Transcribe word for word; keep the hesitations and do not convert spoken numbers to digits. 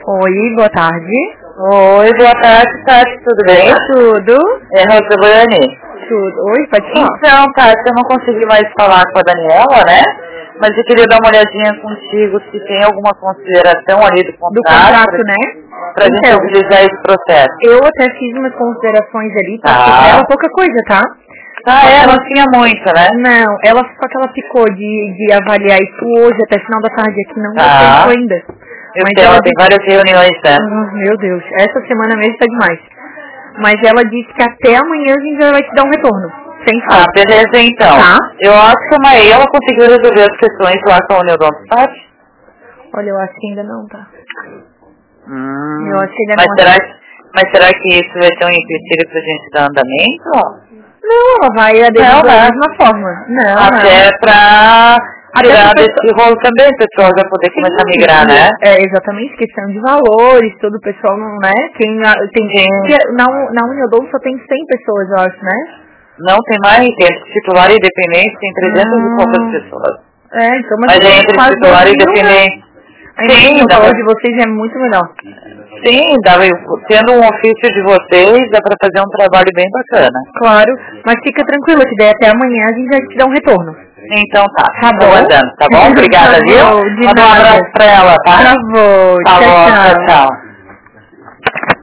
Oi, boa tarde. Oi, boa tarde, Tati, tudo bem? Tudo? É Rosa Boiani. Tudo. Oi, pode falar? Então, Tati, eu não consegui mais falar com a Daniela, né? Mas eu queria dar uma olhadinha contigo se tem alguma consideração ali do contrato. Do contrato, né? Pra Então, gente agilizar esse processo. Eu até fiz umas considerações ali, Tá. porque pra ela pouca coisa, tá? Ah, Só é, que não ela- tinha muito, né? Não, ela só que ela ficou de, de avaliar isso hoje, até final da tarde aqui, não deu Tá. tempo ainda. Eu Mas sei, ela tem disse- várias reuniões, né? Ah, meu Deus, essa semana mesmo tá demais. Mas ela disse que até amanhã a gente já vai te dar um retorno. Sem Ah, falta. beleza, então. Tá. Eu acho que a Maí, ela conseguiu resolver as questões lá com a Unidonto, Tati? Olha, eu acho que ainda não, tá? Hum, Eu acho que ainda mas, não. será, mas será que isso vai ser um empecilho pra gente dar andamento? Não, ela vai aderir Não, da né? mesma forma. Não, Até não. pra Até tirar pra desse rolo também, o pessoal já poder Sim, começar a migrar, né? É, exatamente, questão de valores, todo o pessoal não, né? Quem, a- tem, que na, na Uniodon só tem cem pessoas, eu acho, né? Não tem mais, tem titular e dependente, tem trezentas e poucas Não. pessoas. É, então, mas, Mas tem é entre quase titular dois e mil, né? dependente. Ainda Sim, assim, o dá valor pra, de vocês é muito melhor. sim, dá, tendo um ofício de vocês, dá pra fazer um trabalho bem bacana. Claro, mas fica tranquila, que daí até amanhã a gente vai te dar um retorno. Então tá, Tá tô bom? aguardando, tá bom? Obrigada, Tá viu? bom, de Manda um nada. abraço pra ela, tá? Tá bom, Tá tchau, bom, tchau. tchau, tchau.